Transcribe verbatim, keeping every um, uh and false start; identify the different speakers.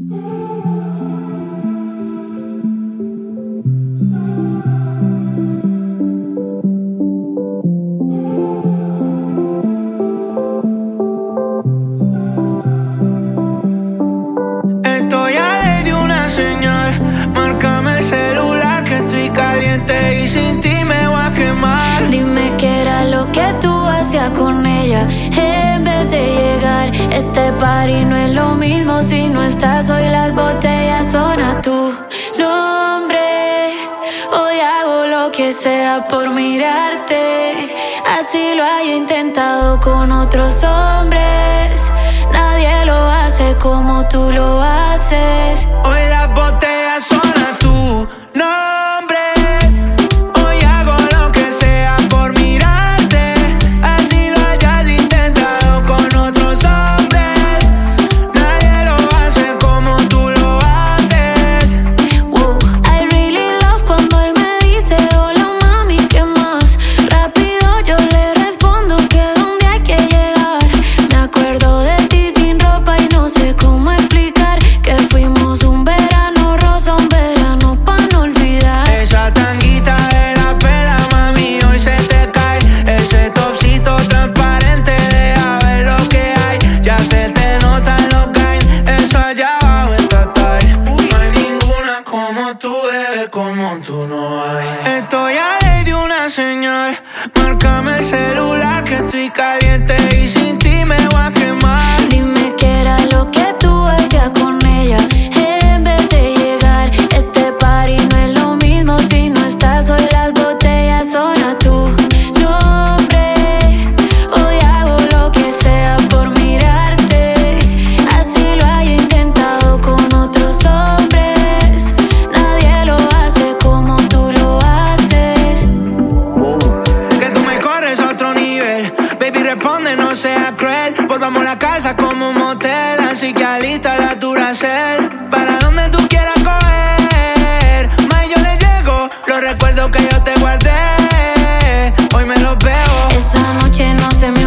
Speaker 1: Estoy a ley de una señal. Márcame el celular que estoy caliente y sin ti me voy a quemar.
Speaker 2: Dime qué era lo que tú hacías con ella en vez de llegar. Este party no es lo mismo si no estás. Hoy las botellas son a tu nombre. Hoy hago lo que sea por mirarte. Así lo haya intentado con otros hombres. Nadie lo hace como tú lo haces.
Speaker 1: Hoy las botellas son a tu nombre. Hoy hago lo que sea por mirarte. Así lo hayas intentado con otros hombres. Nadie lo hace como tú lo haces.
Speaker 2: Wow, I really love cuando él me dice hola mami, ¿qué más? Rápido yo le respondo que dónde hay que llegar. Me acuerdo de ti sin ropa y no sé cómo explicar que fuimos un verano rosa, un verano pa' no olvidar.
Speaker 1: Esa tanguita de la pela, mami, hoy se te cae. Ese topsito transparente, deja ver lo que hay. Ya se te notan los gains, eso allá abajo está tight. No hay ninguna como tú, bebé, como tú no hay. Estoy a ley de una señal. Márcame el celular que estoy caliente y sin ti me voy a quemar.
Speaker 2: Dime qué era lo que tú hacías con ella en vez de llegar. Este party no es lo mismo si no estás. Hoy las botellas son a tu nombre. Hoy hago lo que sea por mirarte. Así lo haya intentado con otros hombres. Nadie lo hace como tú lo haces.
Speaker 1: Que tú me corres a otro nivel. Baby, responde, no seas cruel. Volvamos a la casa como un motel. Así que alista la Duracell. Para donde tú quieras coger. Más yo le llego. Los recuerdos que yo te guardé. Hoy me los veo.
Speaker 2: Esa noche no se me